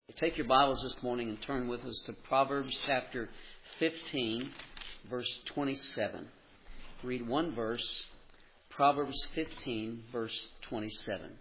Take your Bibles this morning and turn with us to Proverbs chapter 15, verse 27. Read one verse, Proverbs 15, verse 27.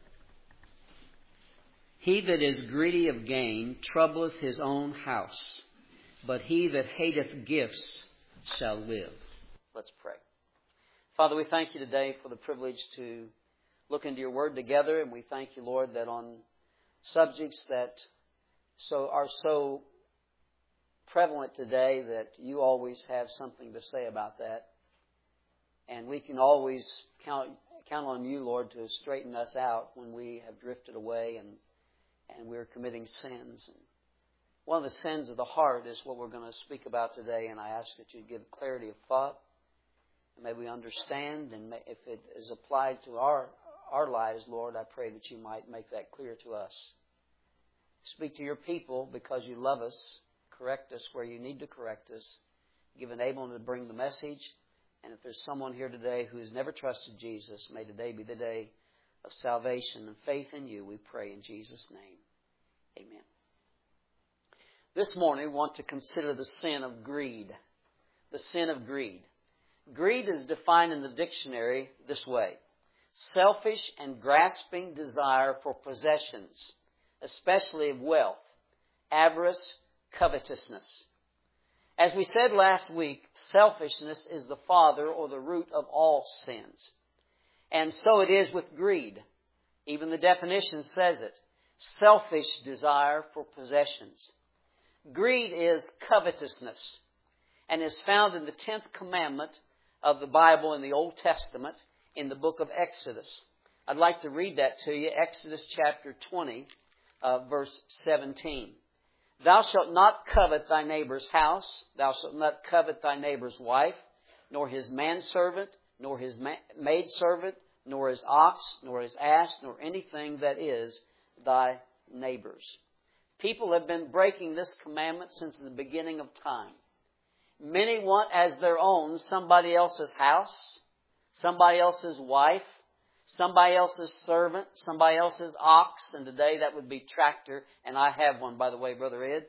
He that is greedy of gain troubleth his own house, but he that hateth gifts shall live. Let's pray. Father, we thank you today for the privilege to look into your word together, and we thank you, Lord, that on subjects that are so prevalent today that you always have something to say about that. And we can always count on you, Lord, to straighten us out when we have drifted away and we're committing sins. And one of the sins of the heart is what we're going to speak about today, and I ask that you give clarity of thought. And may we understand, and if it is applied to our lives, Lord, I pray that you might make that clear to us. Speak to your people because you love us. Correct us where you need to correct us. Give enablement to bring the message. And if there's someone here today who has never trusted Jesus, may today be the day of salvation and faith in you. We pray in Jesus' name. Amen. This morning we want to consider the sin of greed. The sin of greed. Greed is defined in the dictionary this way: selfish and grasping desire for possessions, especially of wealth, avarice, covetousness. As we said last week, selfishness is the father or the root of all sins. And so it is with greed. Even the definition says it. Selfish desire for possessions. Greed is covetousness and is found in the 10th commandment of the Bible in the Old Testament in the book of Exodus. I'd like to read that to you. Exodus chapter 20. Verse 17. Thou shalt not covet thy neighbor's house. Thou shalt not covet thy neighbor's wife, nor his manservant, nor his maidservant, nor his ox, nor his ass, nor anything that is thy neighbor's. People have been breaking this commandment since the beginning of time. Many want as their own somebody else's house, somebody else's wife, somebody else's servant, somebody else's ox, and today that would be tractor, and I have one, by the way, Brother Ed.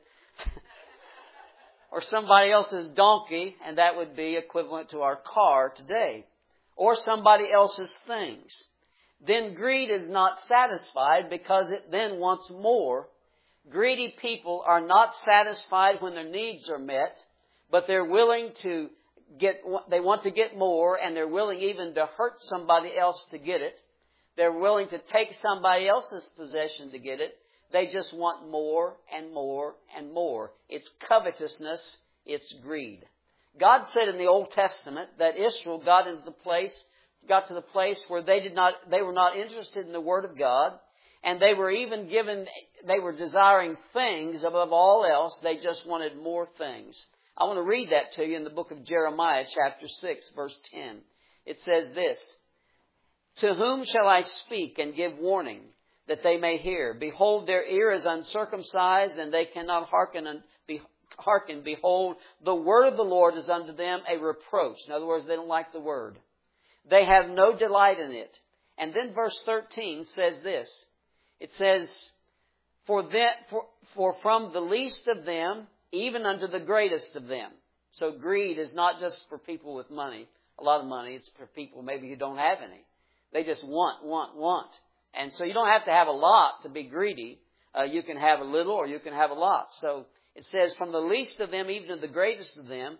Or somebody else's donkey, and that would be equivalent to our car today. Or somebody else's things. Then greed is not satisfied because it then wants more. Greedy people are not satisfied when their needs are met, but they're willing to they want to get more, and they're willing even to hurt somebody else to get it. They're willing to take somebody else's possession to get it. They just want more and more and more. It's covetousness. It's greed. God said in the Old Testament that Israel got to the place where they were not interested in the Word of God, and they were desiring things above all else. They just wanted more things. I want to read that to you in the book of Jeremiah, chapter 6, verse 10. It says this: To whom shall I speak and give warning, that they may hear? Behold, their ear is uncircumcised, and they cannot hearken. Behold, the word of the Lord is unto them a reproach. In other words, they don't like the word. They have no delight in it. And then verse 13 says this. It says, For from the least of them, even unto the greatest of them. So greed is not just for people with money, a lot of money. It's for people maybe who don't have any. They just want. And so you don't have to have a lot to be greedy. You can have a little or you can have a lot. So it says, from the least of them, even to the greatest of them,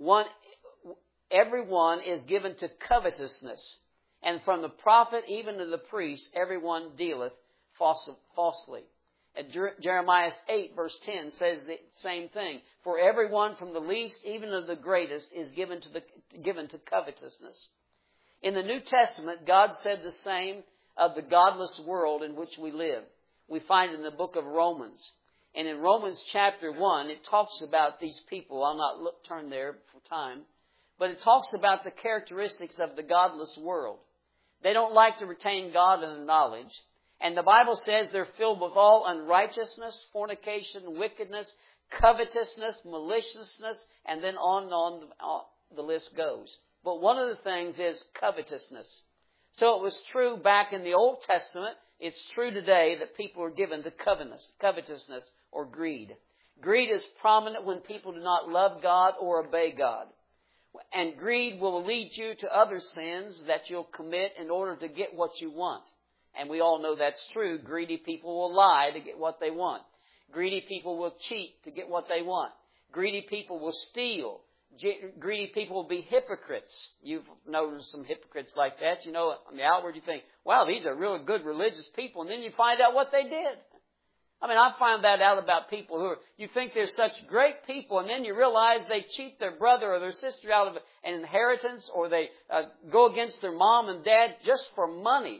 everyone is given to covetousness. And from the prophet even to the priest, everyone dealeth falsely. And Jeremiah 8 verse 10 says the same thing. For everyone from the least even to the greatest is given to covetousness. In the New Testament, God said the same of the godless world in which we live. We find it in the book of Romans. And in Romans chapter 1, it talks about these people. I'll not turn there for time. But it talks about the characteristics of the godless world. They don't like to retain God in knowledge. And the Bible says they're filled with all unrighteousness, fornication, wickedness, covetousness, maliciousness, and then on and on the list goes. But one of the things is covetousness. So it was true back in the Old Testament. It's true today that people are given to covetousness or greed. Greed is prominent when people do not love God or obey God. And greed will lead you to other sins that you'll commit in order to get what you want. And we all know that's true. Greedy people will lie to get what they want. Greedy people will cheat to get what they want. Greedy people will steal. Greedy people will be hypocrites. You've noticed some hypocrites like that. You know, on the outward you think, wow, these are really good religious people. And then you find out what they did. I mean, I find that out about people who you think they're such great people, and then you realize they cheat their brother or their sister out of an inheritance, or they go against their mom and dad just for money.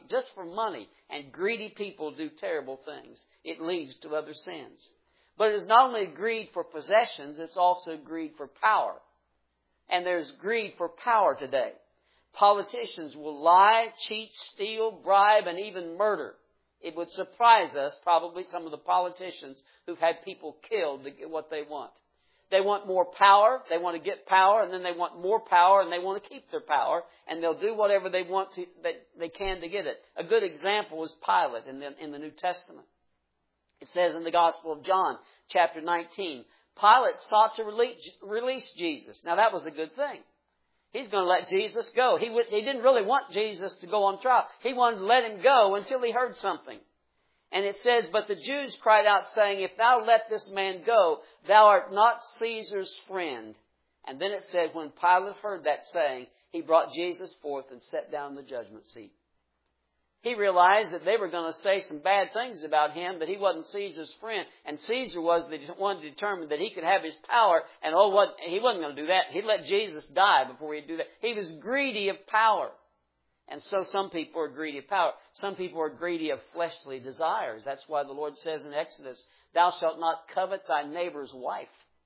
And greedy people do terrible things. It leads to other sins. But it is not only greed for possessions, it's also greed for power. And there's greed for power today. Politicians will lie, cheat, steal, bribe, and even murder. It would surprise us, probably, some of the politicians who've had people killed to get what they want. They want more power, they want to get power, and then they want more power, and they want to keep their power, and they'll do whatever they want to, that they can to get it. A good example is Pilate in the New Testament. It says in the Gospel of John, chapter 19, Pilate sought to release Jesus. Now that was a good thing. He's going to let Jesus go. He didn't really want Jesus to go on trial. He wanted to let him go until he heard something. And it says, but the Jews cried out, saying, if thou let this man go, thou art not Caesar's friend. And then it said, when Pilate heard that saying, he brought Jesus forth and sat down in the judgment seat. He realized that they were going to say some bad things about him, that he wasn't Caesar's friend. And Caesar was the one determined that he could have his power. And he wasn't going to do that. He'd let Jesus die before he'd do that. He was greedy of power. And so some people are greedy of power. Some people are greedy of fleshly desires. That's why the Lord says in Exodus, thou shalt not covet thy neighbor's wife.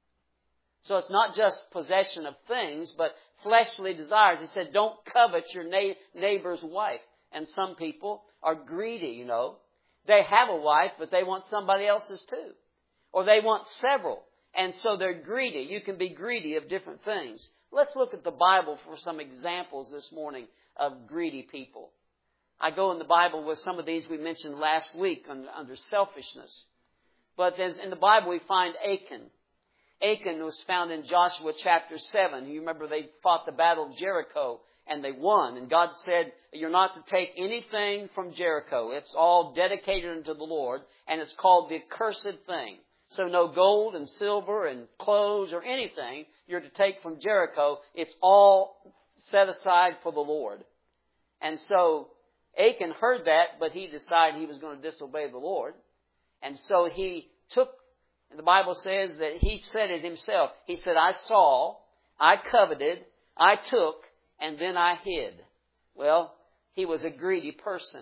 So it's not just possession of things, but fleshly desires. He said, don't covet your neighbor's wife. And some people are greedy, you know. They have a wife, but they want somebody else's too. Or they want several. And so they're greedy. You can be greedy of different things. Let's look at the Bible for some examples this morning of greedy people. I go in the Bible with some of these we mentioned last week under selfishness. But as in the Bible we find Achan. Achan was found in Joshua chapter 7. You remember they fought the battle of Jericho. And they won. And God said, you're not to take anything from Jericho. It's all dedicated unto the Lord. And it's called the accursed thing. So no gold and silver and clothes or anything you're to take from Jericho. It's all set aside for the Lord. And so Achan heard that, but he decided he was going to disobey the Lord. And so he took, the Bible says that he said it himself. He said, I saw, I coveted, I took, and then I hid. Well, he was a greedy person.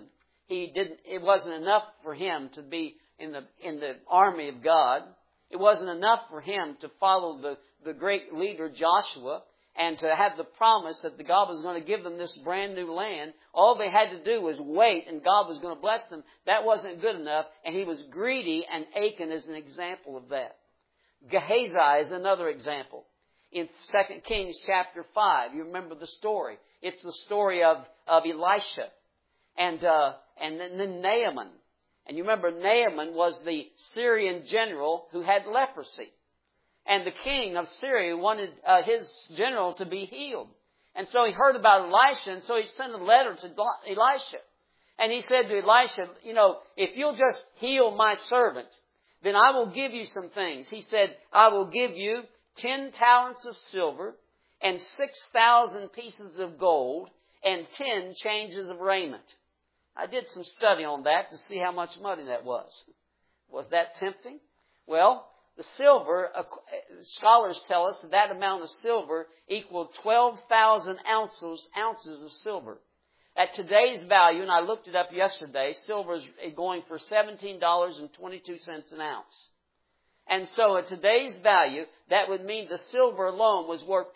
It wasn't enough for him to be in the army of God. It wasn't enough for him to follow the great leader Joshua and to have the promise that God was going to give them this brand new land. All they had to do was wait and God was going to bless them. That wasn't good enough, and he was greedy, and Achan is an example of that. Gehazi is another example. In 2 Kings chapter 5, you remember the story. It's the story of Elisha and then Naaman. And you remember Naaman was the Syrian general who had leprosy. And the king of Syria wanted his general to be healed. And so he heard about Elisha, and so he sent a letter to Elisha. And he said to Elisha, you know, if you'll just heal my servant, then I will give you some things. He said, I will give you 10 talents of silver and 6,000 pieces of gold and 10 changes of raiment. I did some study on that to see how much money that was. Was that tempting? Well, the silver, scholars tell us that amount of silver equaled 12,000 ounces of silver. At today's value, and I looked it up yesterday, silver is going for $17.22 an ounce. And so at today's value, that would mean the silver alone was worth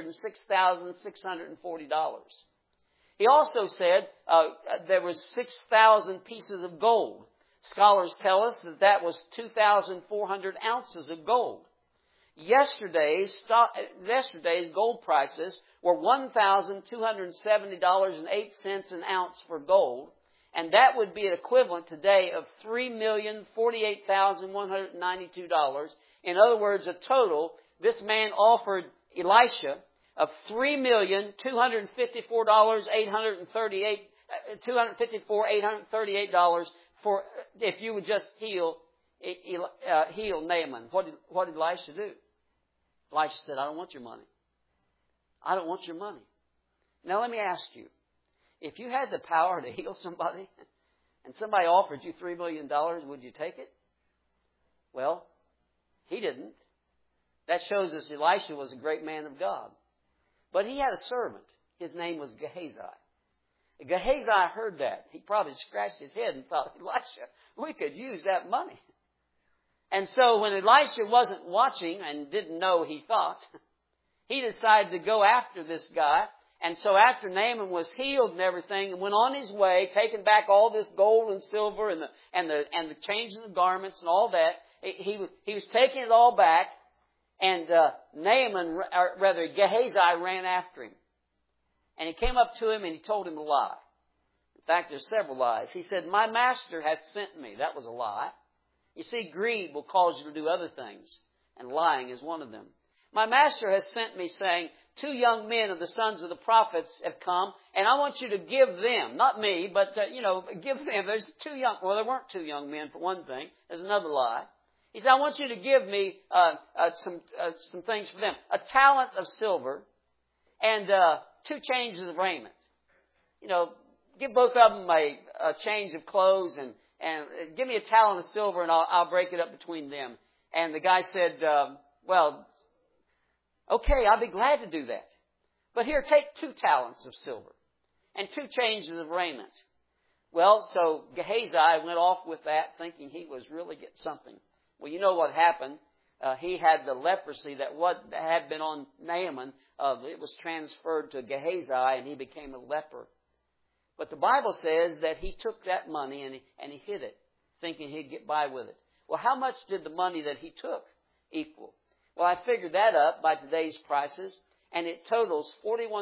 $206,640. He also said there was 6,000 pieces of gold. Scholars tell us that was 2,400 ounces of gold. Yesterday's gold prices were $1,270.08 an ounce for gold And that would be an equivalent today of $3,048,192. In other words, a total, this man offered Elisha of $254,838 for if you would just heal Naaman. What did Elisha do? Elisha said, I don't want your money. I don't want your money. Now let me ask you, if you had the power to heal somebody and somebody offered you $3 million, would you take it? Well, he didn't. That shows us Elisha was a great man of God. But he had a servant. His name was Gehazi. Gehazi heard that. He probably scratched his head and thought, Elisha, we could use that money. And so when Elisha wasn't watching and didn't know, he thought, he decided to go after this guy. And so after Naaman was healed and everything and went on his way, taking back all this gold and silver and the changes of garments and all that, he was taking it all back. And Gehazi ran after him. And he came up to him and he told him a lie. In fact, there's several lies. He said, my master hath sent me. That was a lie. You see, greed will cause you to do other things. And lying is one of them. My master has sent me saying, 2 young men of the sons of the prophets have come, and I want you to give them, not me, but, give them. There's 2 young, well, there weren't 2 young men for one thing. There's another lie. He said, I want you to give me some things for them. A talent of silver and 2 changes of raiment. Give both of them a change of clothes and give me a talent of silver and I'll break it up between them. And the guy said, well, okay, I'll be glad to do that. But here, take 2 talents of silver and 2 changes of raiment. Well, so Gehazi went off with that thinking he was really getting something. Well, you know what happened. He had the leprosy that had been on Naaman. It was transferred to Gehazi and he became a leper. But the Bible says that he took that money and he hid it, thinking he'd get by with it. Well, how much did the money that he took equal? Well, I figured that up by today's prices, and it totals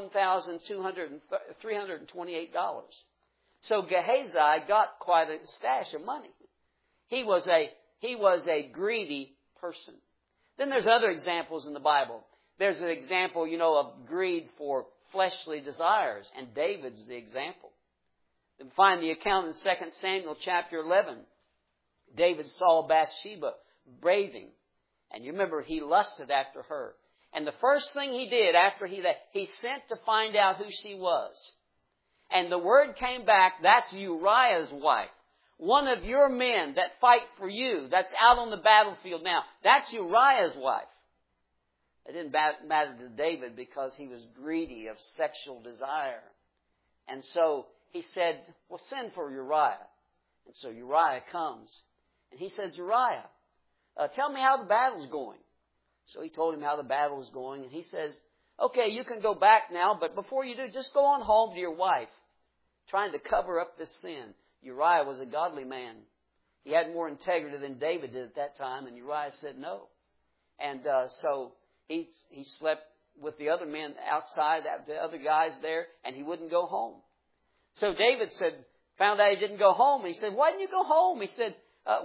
$41,328. So Gehazi got quite a stash of money. He was a greedy person. Then there's other examples in the Bible. There's an example, of greed for fleshly desires, and David's the example. You can find the account in 2 Samuel chapter 11. David saw Bathsheba bathing. And you remember he lusted after her. And the first thing he did after he sent to find out who she was. And the word came back, that's Uriah's wife. One of your men that fight for you, that's out on the battlefield now. That's Uriah's wife. It didn't matter to David because he was greedy of sexual desire. And so he said, well, send for Uriah. And so Uriah comes. And he says, Uriah, tell me how the battle's going. So he told him how the battle was going. And he says, okay, you can go back now, but before you do, just go on home to your wife, trying to cover up this sin. Uriah was a godly man. He had more integrity than David did at that time, and Uriah said no. And so he slept with the other men outside, the other guys there, and he wouldn't go home. So David found out he didn't go home. He said, why didn't you go home? He said,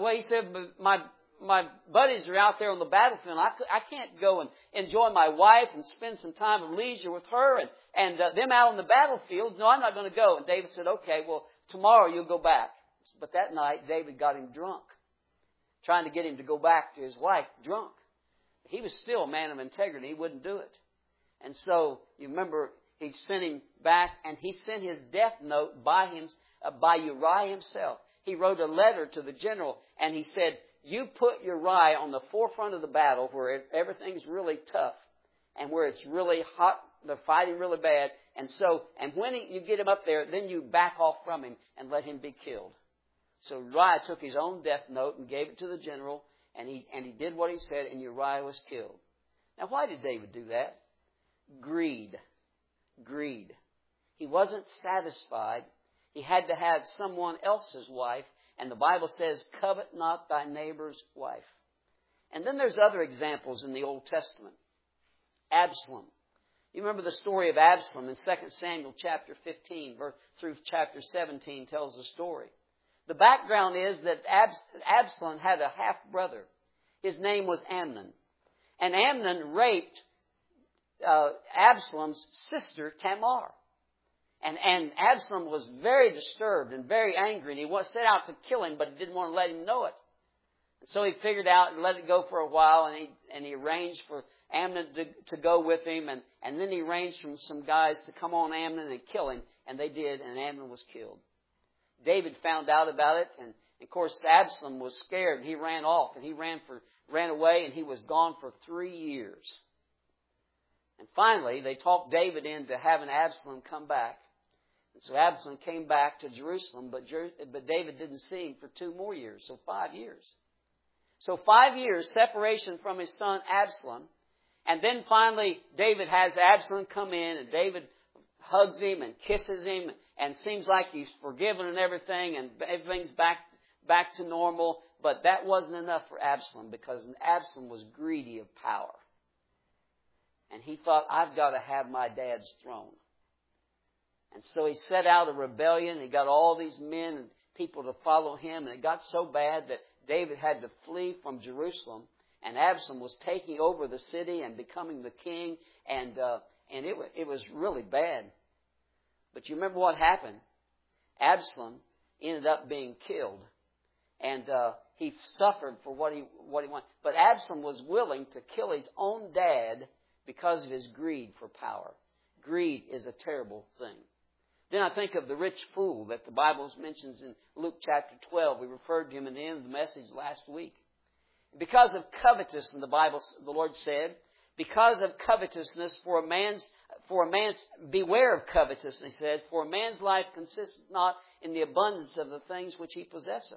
my buddies are out there on the battlefield. I can't go and enjoy my wife and spend some time of leisure with her and them out on the battlefield. No, I'm not going to go. And David said, okay, well, tomorrow you'll go back. But that night, David got him drunk, trying to get him to go back to his wife drunk. He was still a man of integrity. He wouldn't do it. And so, you remember, he sent him back, and he sent his death note by Uriah himself. He wrote a letter to the general, and he said, you put Uriah on the forefront of the battle where everything's really tough and where it's really hot, they're fighting really bad. And when you get him up there, then you back off from him and let him be killed. So Uriah took his own death note and gave it to the general, and he did what he said, and Uriah was killed. Now, why did David do that? Greed. He wasn't satisfied. He had to have someone else's wife. And the Bible says, covet not thy neighbor's wife. And then there's other examples in the Old Testament. Absalom. You remember the story of Absalom in 2 Samuel chapter 15 through chapter 17 tells the story. The background is that Absalom had a half-brother. His name was Amnon. And Amnon raped Absalom's sister Tamar. And Absalom was very disturbed and very angry. And he set out to kill him, but he didn't want to let him know it. So he figured out and let it go for a while. And he arranged for Amnon to go with him. And then he arranged for some guys to come on Amnon and kill him. And they did, and Amnon was killed. David found out about it. And of course, Absalom was scared. He ran off. And he ran away. And he was gone for 3 years. And finally, they talked David into having Absalom come back. And so Absalom came back to Jerusalem, but David didn't see him for 2 more years, so 5 years. So 5 years separation from his son Absalom. And then finally, David has Absalom come in, and David hugs him and kisses him, and seems like he's forgiven and everything, and everything's back to normal. But that wasn't enough for Absalom, because Absalom was greedy of power. And he thought, I've got to have my dad's throne. And so he set out a rebellion. He got all these men and people to follow him. And it got so bad that David had to flee from Jerusalem. And Absalom was taking over the city and becoming the king. And it was really bad. But you remember what happened? Absalom ended up being killed. And he suffered for what he wanted. But Absalom was willing to kill his own dad because of his greed for power. Greed is a terrible thing. Then I think of the rich fool that the Bible mentions in Luke chapter 12. We referred to him in the end of the message last week. Because of covetousness, in the Bible, the Lord said, because of covetousness, beware of covetousness, he says, for a man's life consists not in the abundance of the things which he possesseth.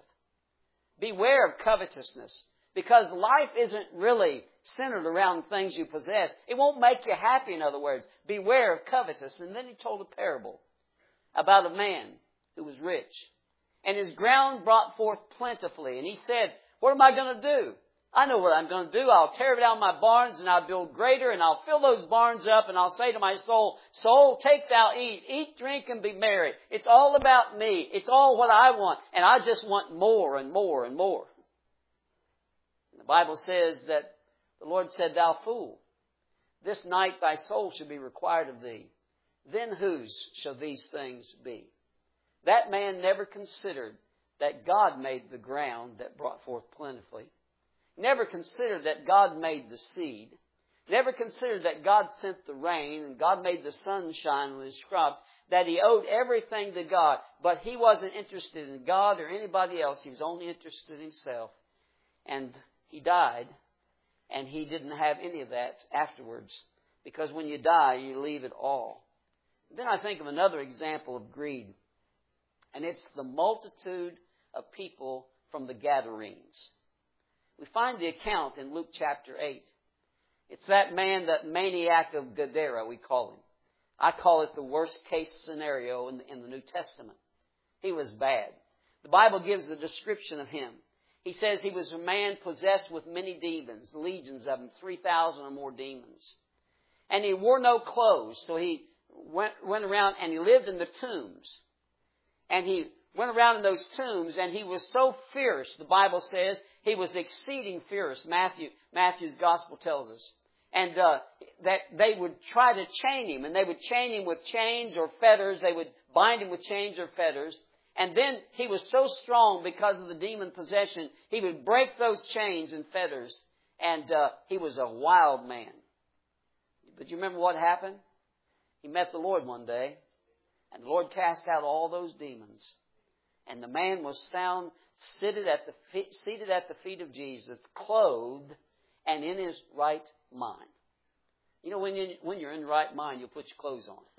Beware of covetousness. Because life isn't really centered around things you possess. It won't make you happy, in other words. Beware of covetousness. And then he told a parable about a man who was rich. And his ground brought forth plentifully. And he said, what am I going to do? I know what I'm going to do. I'll tear down my barns and I'll build greater, and I'll fill those barns up, and I'll say to my soul, soul, take thou ease. Eat, drink, and be merry. It's all about me. It's all what I want. And I just want more and more and more. And the Bible says that the Lord said, thou fool, this night thy soul shall be required of thee. Then whose shall these things be? That man never considered that God made the ground that brought forth plentifully. Never considered that God made the seed. Never considered that God sent the rain and God made the sunshine on his crops. That he owed everything to God. But he wasn't interested in God or anybody else. He was only interested in himself. And he died. And he didn't have any of that afterwards. Because when you die, you leave it all. Then I think of another example of greed. And it's the multitude of people from the Gadarenes. We find the account in Luke chapter 8. It's that man, that maniac of Gadara, we call him. I call it the worst case scenario in the New Testament. He was bad. The Bible gives the description of him. He says he was a man possessed with many demons, legions of them, 3,000 or more demons. And he wore no clothes, so he went around and he lived in the tombs. And he went around in those tombs, and he was so fierce, the Bible says, he was exceeding fierce. Matthew's gospel tells us. And that they would try to chain him, and they would chain him with chains or fetters. They would bind him with chains or fetters. And then he was so strong because of the demon possession, he would break those chains and fetters. And he was a wild man. But you remember what happened? He met the Lord one day, and the Lord cast out all those demons. And the man was found seated at the feet of Jesus, clothed and in his right mind. You know, when you're in the right mind, you'll put your clothes on.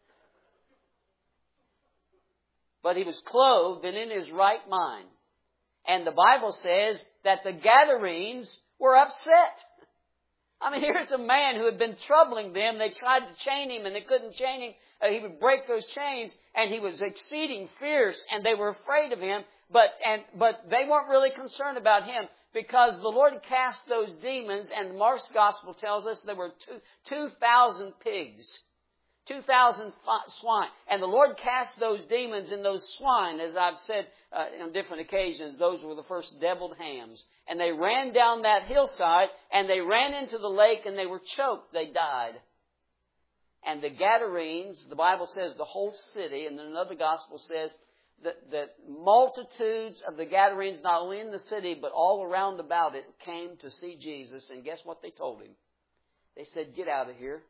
But he was clothed and in his right mind. And the Bible says that the Gadarenes were upset. I mean, here's a man who had been troubling them. They tried to chain him, and they couldn't chain him. He would break those chains, and he was exceeding fierce, and they were afraid of him. But they weren't really concerned about him, Because the Lord cast those demons, and Mark's Gospel tells us there were 2,000 pigs, 2,000 swine. And the Lord cast those demons in those swine, as I've said on different occasions, those were the first deviled hams. And they ran down that hillside, and they ran into the lake, and they were choked. They died. And the Gadarenes, the Bible says the whole city, and then another Gospel says that multitudes of the Gadarenes, not only in the city, but all around about it, came to see Jesus. And guess what they told him? They said, "Get out of here.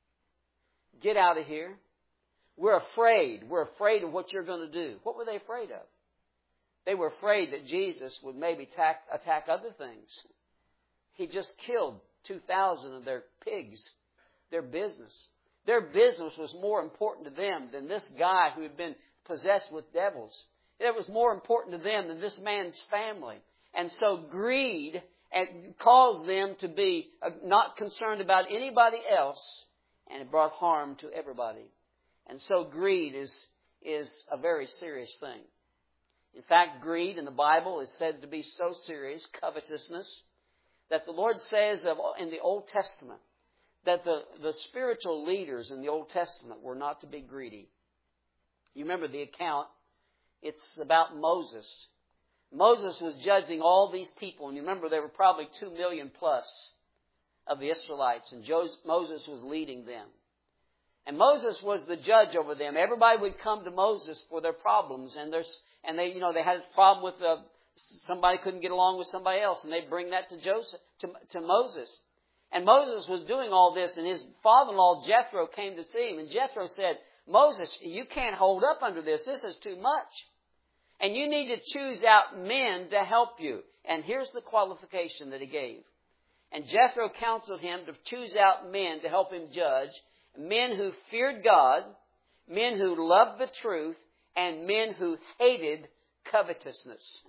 Get out of here. We're afraid. We're afraid of what you're going to do." What were they afraid of? They were afraid that Jesus would maybe attack other things. He just killed 2,000 of their pigs, their business. Their business was more important to them than this guy who had been possessed with devils. It was more important to them than this man's family. And so greed caused them to be not concerned about anybody else, and it brought harm to everybody. And so greed is a very serious thing. In fact, greed in the Bible is said to be so serious, covetousness, that the Lord says in the Old Testament that the spiritual leaders in the Old Testament were not to be greedy. You remember the account, it's about Moses. Moses was judging all these people, and you remember there were probably 2 million plus of the Israelites, and Moses was leading them. And Moses was the judge over them. Everybody would come to Moses for their problems, and they had a problem with somebody couldn't get along with somebody else, and they'd bring that to Moses. And Moses was doing all this, and his father-in-law Jethro came to see him, and Jethro said, "Moses, you can't hold up under this. This is too much. And you need to choose out men to help you." And here's the qualification that he gave. And Jethro counseled him to choose out men to help him judge, men who feared God, men who loved the truth, and men who hated covetousness.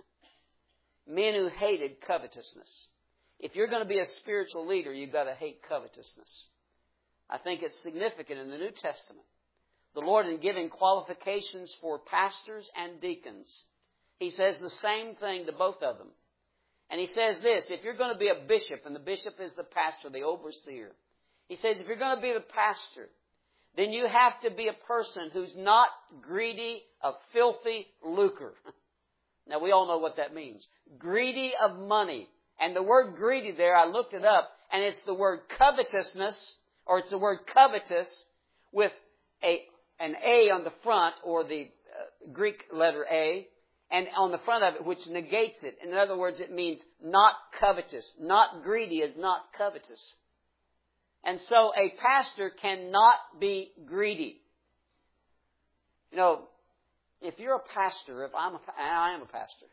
Men who hated covetousness. If you're going to be a spiritual leader, you've got to hate covetousness. I think it's significant in the New Testament. The Lord, in giving qualifications for pastors and deacons, He says the same thing to both of them. And He says this, if you're going to be a bishop, and the bishop is the pastor, the overseer, He says if you're going to be the pastor, then you have to be a person who's not greedy of filthy lucre. Now, we all know what that means. Greedy of money. And the word greedy there, I looked it up, and it's the word covetousness, or it's the word covetous with an A on the front, or the Greek letter A, and on the front of it, which negates it. In other words, it means not covetous. Not greedy is not covetous. And so a pastor cannot be greedy. You know, if you're a pastor, I am a pastor.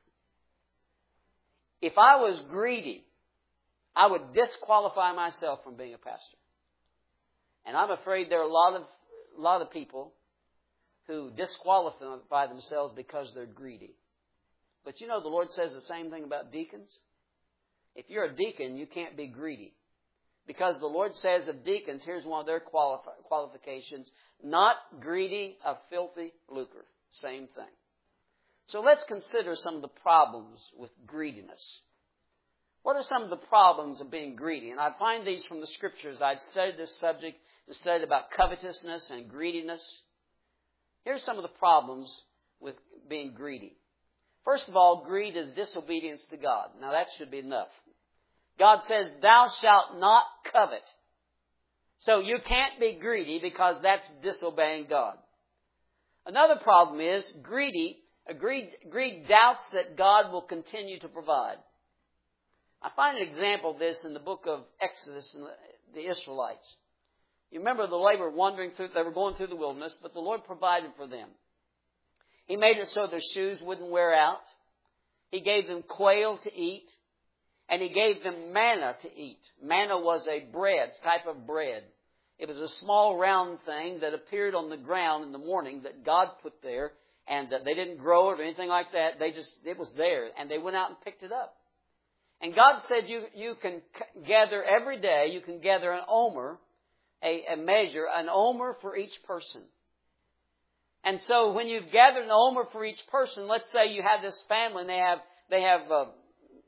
If I was greedy, I would disqualify myself from being a pastor. And I'm afraid there are a lot of people who disqualify themselves because they're greedy. But you know, the Lord says the same thing about deacons. If you're a deacon, you can't be greedy. Because the Lord says of deacons, here's one of their qualifications, not greedy of filthy lucre. Same thing. So let's consider some of the problems with greediness. What are some of the problems of being greedy? And I find these from the Scriptures. I've studied this subject, studied about covetousness and greediness. Here's some of the problems with being greedy. First of all, greed is disobedience to God. Now that should be enough. God says, "Thou shalt not covet." So you can't be greedy because that's disobeying God. Another problem is greed doubts that God will continue to provide. I find an example of this in the book of Exodus and the Israelites. You remember they were going through the wilderness, but the Lord provided for them. He made it so their shoes wouldn't wear out. He gave them quail to eat. And He gave them manna to eat. Manna was a type of bread. It was a small round thing that appeared on the ground in the morning that God put there. And they didn't grow it or anything like that. It was there. And they went out and picked it up. And God said you can gather every day, you can gather an omer, a measure, an omer for each person. And so when you've gathered an omer for each person, let's say you have this family and they have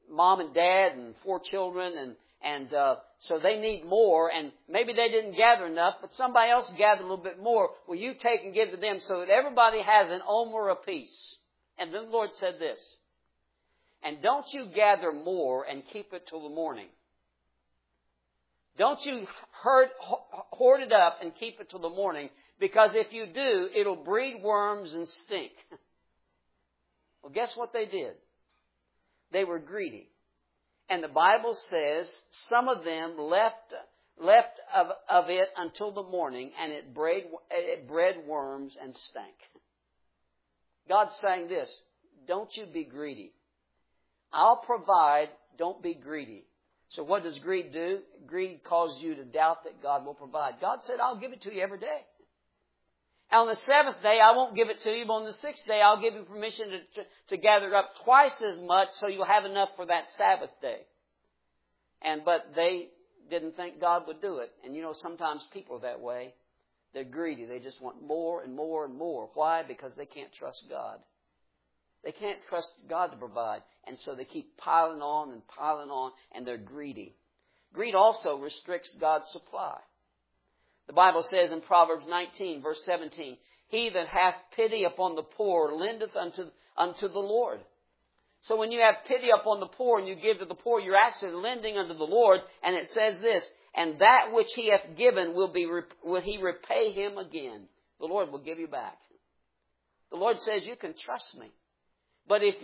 mom and dad and 4 children, and so they need more, and maybe they didn't gather enough, but somebody else gathered a little bit more. Well, you take and give to them so that everybody has an omer apiece. And then the Lord said this, and don't you gather more and keep it till the morning. Don't you hoard it up and keep it till the morning, because if you do, it'll breed worms and stink. Well, guess what they did? They were greedy. And the Bible says some of them left of it until the morning, and it bred worms and stank. God's saying this, don't you be greedy. I'll provide, don't be greedy. So what does greed do? Greed causes you to doubt that God will provide. God said, I'll give it to you every day. And on the 7th day, I won't give it to you, but on the 6th day, I'll give you permission to gather up twice as much so you'll have enough for that Sabbath day. But they didn't think God would do it. And sometimes people are that way. They're greedy. They just want more and more and more. Why? Because they can't trust God. They can't trust God to provide. And so they keep piling on, and they're greedy. Greed also restricts God's supply. The Bible says in Proverbs 19, verse 17, he that hath pity upon the poor lendeth unto the Lord. So when you have pity upon the poor and you give to the poor, you're actually lending unto the Lord. And it says this, and that which he hath given will he repay him again. The Lord will give you back. The Lord says you can trust me. But if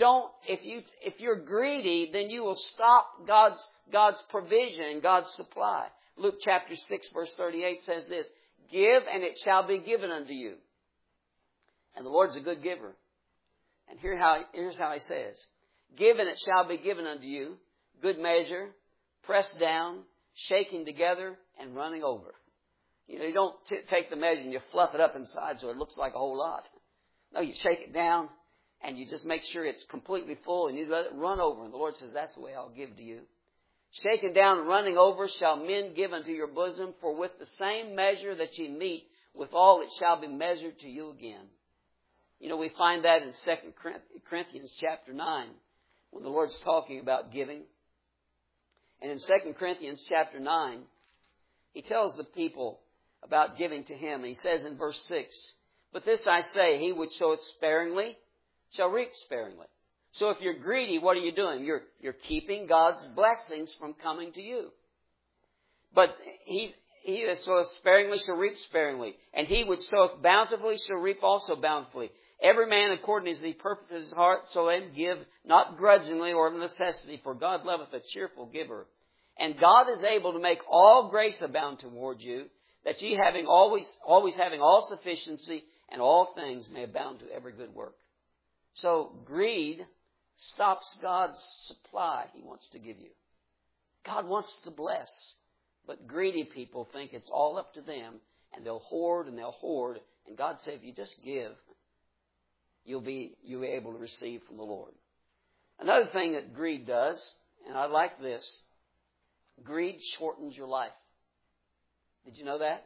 you're greedy, then you will stop God's provision, God's supply. Luke chapter 6 verse 38 says this, give and it shall be given unto you. And the Lord's a good giver. And here's how he says, give and it shall be given unto you, good measure, pressed down, shaking together, and running over. You don't take the measure and you fluff it up inside so it looks like a whole lot. No, you shake it down and you just make sure it's completely full and you let it run over. And the Lord says, that's the way I'll give to you. Shaken down and running over shall men give unto your bosom, for with the same measure that ye meet, withal it shall be measured to you again. We find that in 2 Corinthians chapter 9, when the Lord's talking about giving. And in 2 Corinthians chapter 9, he tells the people about giving to him. And he says in verse 6, but this I say, he which soweth sparingly shall reap sparingly. So if you're greedy, what are you doing? You're keeping God's blessings from coming to you. But he that soweth sparingly shall reap sparingly, and he which soweth bountifully shall reap also bountifully. Every man according as he purposeth his heart, so let him give, not grudgingly or of necessity, for God loveth a cheerful giver. And God is able to make all grace abound toward you, that ye always having all sufficiency and all things may abound to every good work. So greed stops God's supply He wants to give you. God wants to bless, but greedy people think it's all up to them, and they'll hoard. And God said, if you just give, you'll be able to receive from the Lord. Another thing that greed does, and I like this, greed shortens your life. Did you know that?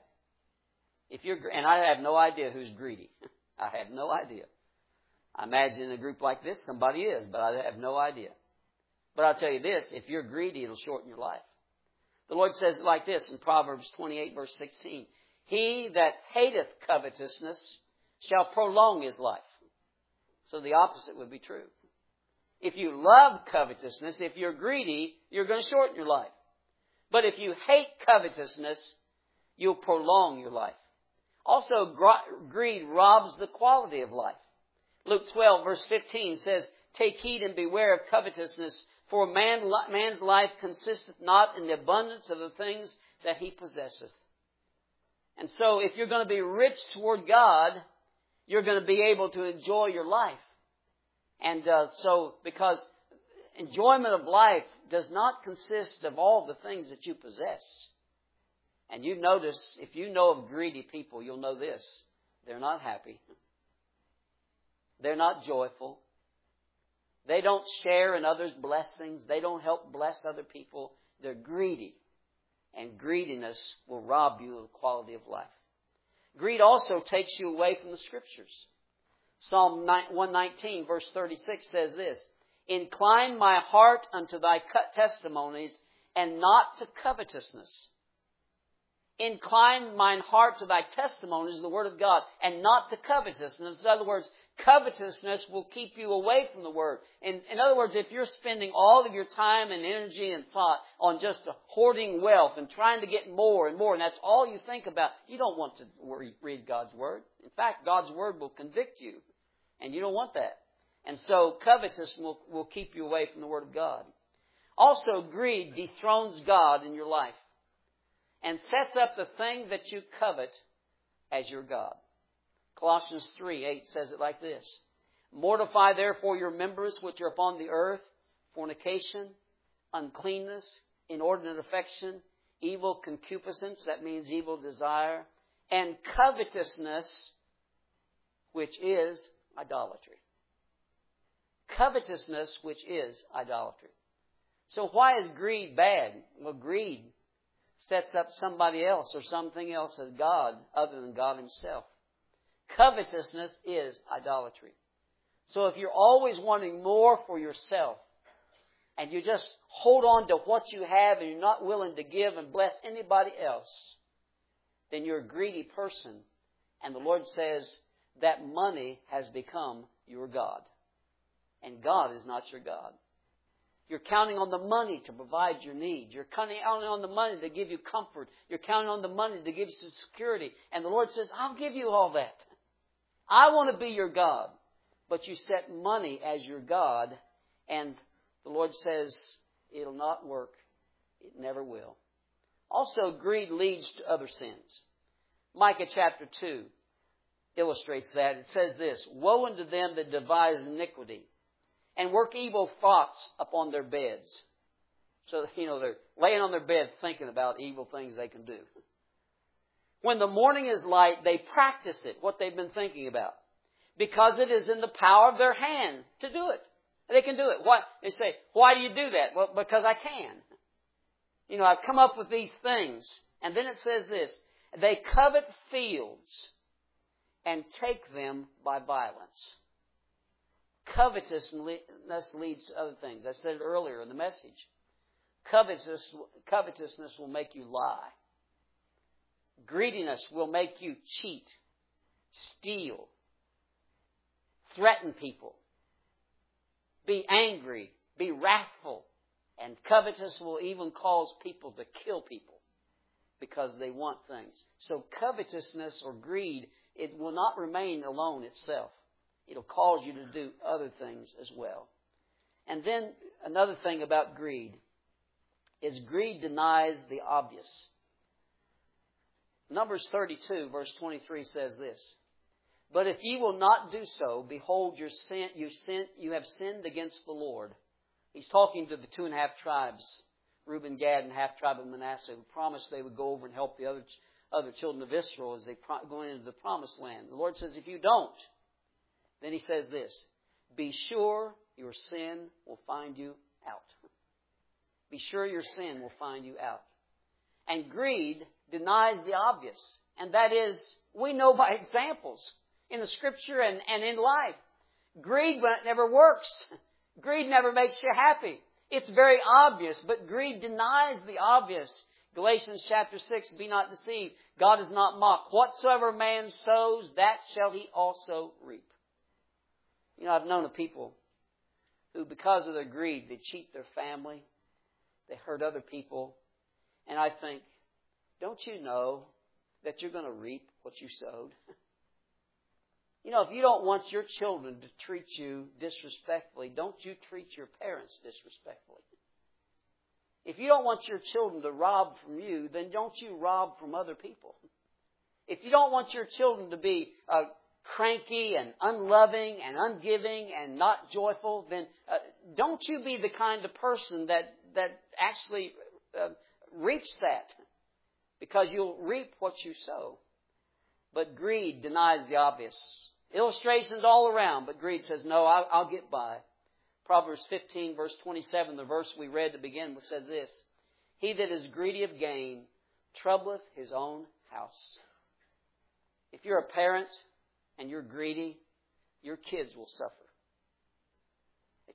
And I have no idea who's greedy. I have no idea. I imagine in a group like this, somebody is, but I have no idea. But I'll tell you this, if you're greedy, it'll shorten your life. The Lord says it like this in Proverbs 28, verse 16. He that hateth covetousness shall prolong his life. So the opposite would be true. If you love covetousness, if you're greedy, you're going to shorten your life. But if you hate covetousness, you'll prolong your life. Also, greed robs the quality of life. Luke 12, verse 15 says, take heed and beware of covetousness, for man's life consisteth not in the abundance of the things that he possesseth. And so if you're going to be rich toward God, you're going to be able to enjoy your life. And because enjoyment of life does not consist of all the things that you possess. And you notice, if you know of greedy people, you'll know this. They're not happy. They're not joyful. They don't share in others' blessings. They don't help bless other people. They're greedy. And greediness will rob you of the quality of life. Greed also takes you away from the Scriptures. Psalm 119, verse 36 says this, Incline my heart unto thy testimonies, and not to covetousness. Incline mine heart to thy testimonies, the Word of God, and not to covetousness. In other words, covetousness will keep you away from the Word. In other words, if you're spending all of your time and energy and thought on just hoarding wealth and trying to get more and more, and that's all you think about, you don't want to read God's Word. In fact, God's Word will convict you, and you don't want that. And so covetousness will keep you away from the Word of God. Also, greed dethrones God in your life and sets up the thing that you covet as your God. Colossians 3:8 says it like this. Mortify therefore your members which are upon the earth, fornication, uncleanness, inordinate affection, evil concupiscence, that means evil desire, and covetousness, which is idolatry. Covetousness, which is idolatry. So why is greed bad? Well, greed sets up somebody else or something else as God other than God Himself. Covetousness is idolatry. So if you're always wanting more for yourself and you just hold on to what you have and you're not willing to give and bless anybody else, then you're a greedy person. And the Lord says that money has become your God. And God is not your God. You're counting on the money to provide your needs. You're counting on the money to give you comfort. You're counting on the money to give you security. And the Lord says, I'll give you all that. I want to be your God. But you set money as your God, and the Lord says, it'll not work. It never will. Also, greed leads to other sins. Micah chapter 2 illustrates that. It says this, woe unto them that devise iniquity, and work evil thoughts upon their beds. So, they're laying on their bed thinking about evil things they can do. When the morning is light, they practice it, what they've been thinking about, because it is in the power of their hand to do it. They can do it. Why? They say, why do you do that? Well, because I can. I've come up with these things. And then it says this, they covet fields and take them by violence. Covetousness leads to other things. I said it earlier in the message. Covetousness will make you lie. Greediness will make you cheat, steal, threaten people, be angry, be wrathful, and covetous will even cause people to kill people because they want things. So covetousness or greed, it will not remain alone itself. It'll cause you to do other things as well. And then another thing about greed is greed denies the obvious. Numbers 32 verse 23 says this, but if ye will not do so, behold, you have sinned against the Lord. He's talking to the 2.5 tribes, Reuben, Gad, and half tribe of Manasseh, who promised they would go over and help the other children of Israel as they go into the promised land. The Lord says, if you don't, then He says this, be sure your sin will find you out. Be sure your sin will find you out. And greed denies the obvious. And that is, we know by examples in the Scripture and in life. Greed never works. Greed never makes you happy. It's very obvious, but greed denies the obvious. Galatians chapter 6, be not deceived. God is not mocked. Whatsoever man sows, that shall he also reap. I've known of people who, because of their greed, they cheat their family. They hurt other people. And I think, don't you know that you're going to reap what you sowed? If you don't want your children to treat you disrespectfully, don't you treat your parents disrespectfully. If you don't want your children to rob from you, then don't you rob from other people. If you don't want your children to be cranky and unloving and ungiving and not joyful, then don't you be the kind of person that actually reaps that, because you'll reap what you sow. But greed denies the obvious. Illustrations all around, but greed says, no, I'll get by. Proverbs 15, verse 27, the verse we read to begin with, says this, he that is greedy of gain troubleth his own house. If you're a parent and you're greedy, your kids will suffer. The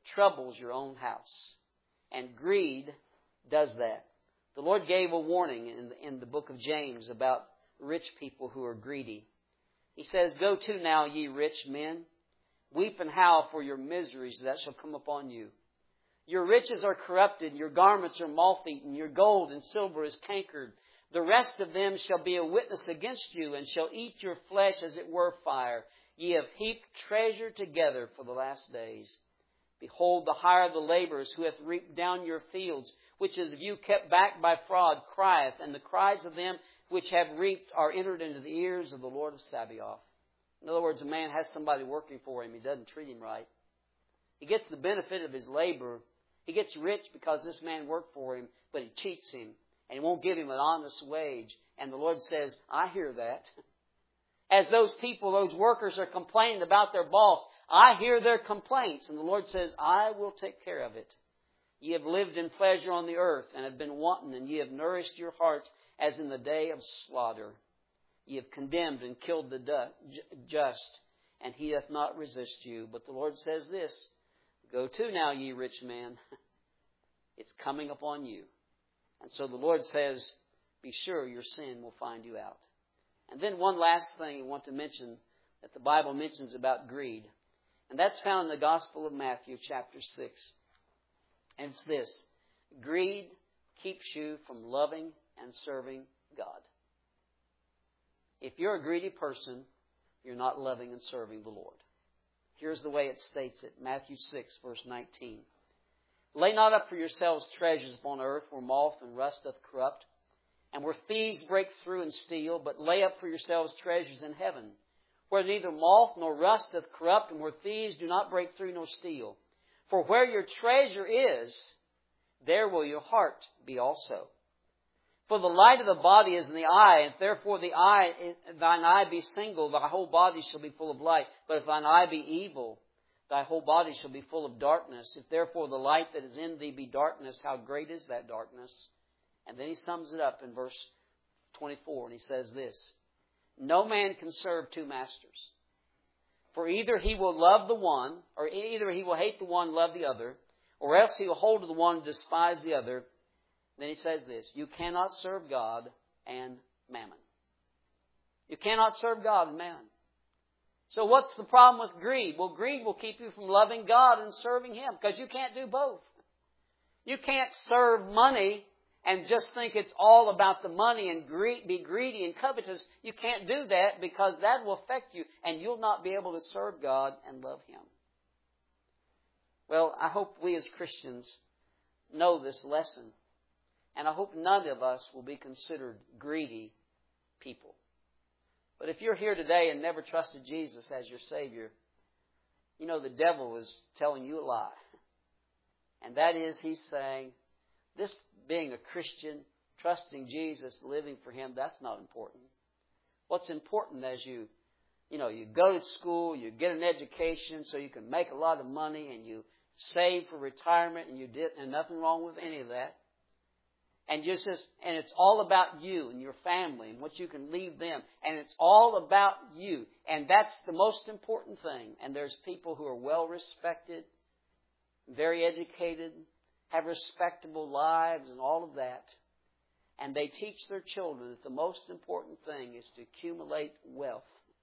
troubles your own house. And greed does that. The Lord gave a warning in the book of James about rich people who are greedy. He says, "Go to now, ye rich men, weep and howl for your miseries that shall come upon you. Your riches are corrupted, your garments are moth-eaten, your gold and silver is cankered. The rest of them shall be a witness against you, and shall eat your flesh as it were fire. Ye have heaped treasure together for the last days. Behold, the hire of the laborers who hath reaped down your fields, which is of you kept back by fraud, crieth, and the cries of them which have reaped are entered into the ears of the Lord of Sabaoth." In other words, a man has somebody working for him. He doesn't treat him right. He gets the benefit of his labor. He gets rich because this man worked for him, but he cheats him, and he won't give him an honest wage. And the Lord says, I hear that. As those people, those workers are complaining about their boss, I hear their complaints. And the Lord says, I will take care of it. Ye have lived in pleasure on the earth, and have been wanton, and ye have nourished your hearts as in the day of slaughter. Ye have condemned and killed the just, and he doth not resist you. But the Lord says this, "Go to now, ye rich men." It's coming upon you. And so the Lord says, be sure your sin will find you out. And then one last thing I want to mention that the Bible mentions about greed. And that's found in the Gospel of Matthew chapter 6. And it's this: greed keeps you from loving and serving God. If you're a greedy person, you're not loving and serving the Lord. Here's the way it states it. Matthew 6, verse 19. "Lay not up for yourselves treasures upon earth, where moth and rust doth corrupt, and where thieves break through and steal, but lay up for yourselves treasures in heaven, where neither moth nor rust doth corrupt, and where thieves do not break through nor steal. For where your treasure is, there will your heart be also. For the light of the body is in the eye, and therefore thine eye be single, thy whole body shall be full of light. But if thine eye be evil, thy whole body shall be full of darkness. If therefore the light that is in thee be darkness, how great is that darkness?" And then he sums it up in verse 24, and he says this: "No man can serve two masters. For either he will love the one, or either he will hate the one, love the other, or else he will hold to the one, despise the other." Then he says this: "You cannot serve God and mammon." You cannot serve God and mammon. So what's the problem with greed? Well, greed will keep you from loving God and serving Him, because you can't do both. You can't serve money and just think it's all about the money and be greedy and covetous. You can't do that, because that will affect you, and you'll not be able to serve God and love Him. Well, I hope we as Christians know this lesson. And I hope none of us will be considered greedy people. But if you're here today and never trusted Jesus as your Savior, you know the devil is telling you a lie. And that is, he's saying, this being a Christian, trusting Jesus, living for Him, that's not important. What's important is you go to school, you get an education so you can make a lot of money, and you save for retirement, and nothing wrong with any of that. And it's all about you and your family and what you can leave them. And it's all about you. And that's the most important thing. And there's people who are well respected, very educated, have respectable lives and all of that. And they teach their children that the most important thing is to accumulate wealth.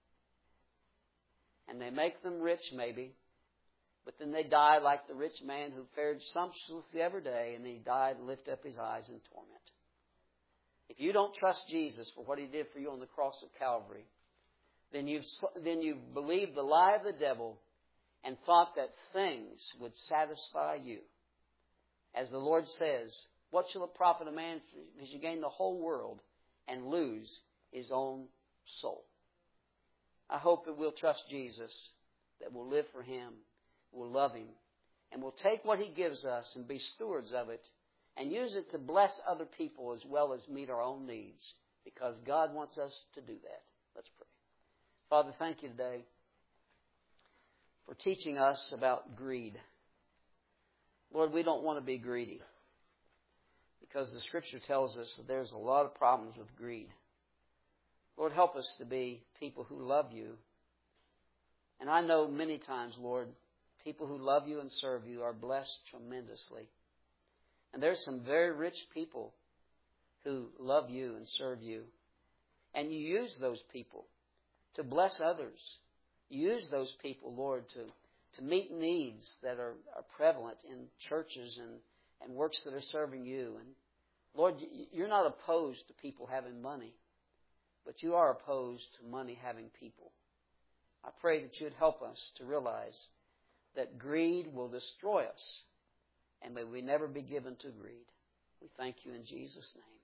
And they make them rich maybe, but then they die like the rich man who fared sumptuously every day, and then he died and lifted up his eyes in torment. If you don't trust Jesus for what He did for you on the cross of Calvary, then you've believed the lie of the devil and thought that things would satisfy you. As the Lord says, "What shall it profit a man if he should gain the whole world and lose his own soul?" I hope that we'll trust Jesus, that we'll live for Him, we'll love Him, and we'll take what He gives us and be stewards of it and use it to bless other people as well as meet our own needs, because God wants us to do that. Let's pray. Father, thank You today for teaching us about greed. Lord, we don't want to be greedy, because the Scripture tells us that there's a lot of problems with greed. Lord, help us to be people who love You. And I know many times, Lord, People who love you and serve you are blessed tremendously. And there's some very rich people who love you and serve you. And you use those people to bless others. You use those people, Lord, to meet needs that are prevalent in churches and works that are serving you. And Lord, you're not opposed to people having money, but you are opposed to money having people. I pray that you'd help us to realize that greed will destroy us, and may we never be given to greed. We thank you in Jesus' name.